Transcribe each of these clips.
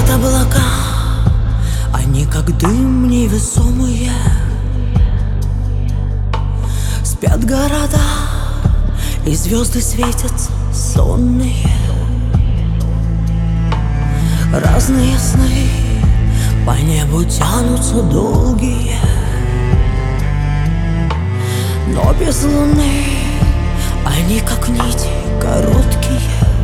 Летят облака, они как дым невесомые. Спят города, и звезды светятся сонные. Разные сны по небу тянутся долгие, но без луны они как нити короткие.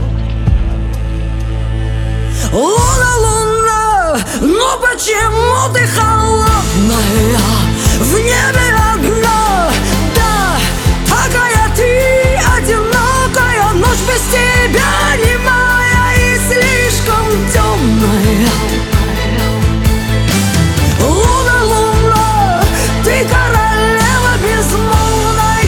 Луна, луна, ну почему ты холодная? В небе одна, да, такая ты одинокая. Ночь без тебя немая и слишком темная. Луна, луна, ты королева безмолвная.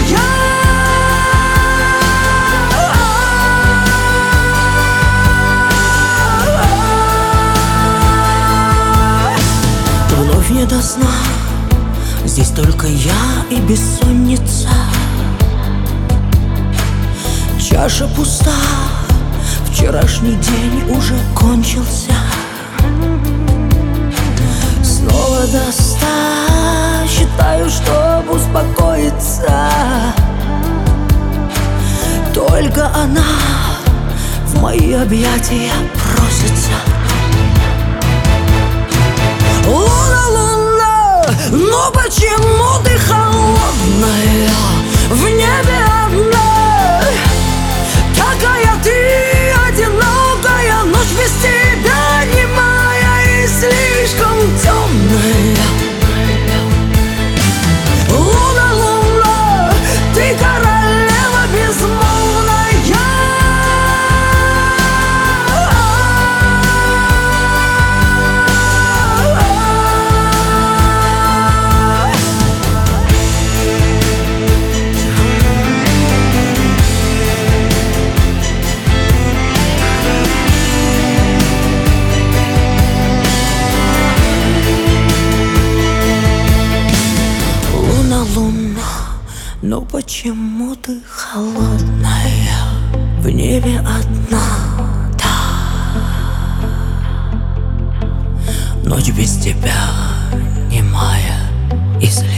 Вновь не до сна, здесь только я и бессонница. Чаша пуста, вчерашний день уже кончился. Снова до 100 считаю, чтобы успокоиться. Только она в мои объятия просится. Луна, луна, ну почему ты холодная? В небе одна, такая ты одинокая. Ночь без тебя немая и слишком темная. Луна, луна, ты королева безмолвная. Ну почему ты холодная? В небе одна, да. Ночь без тебя немая и слепая.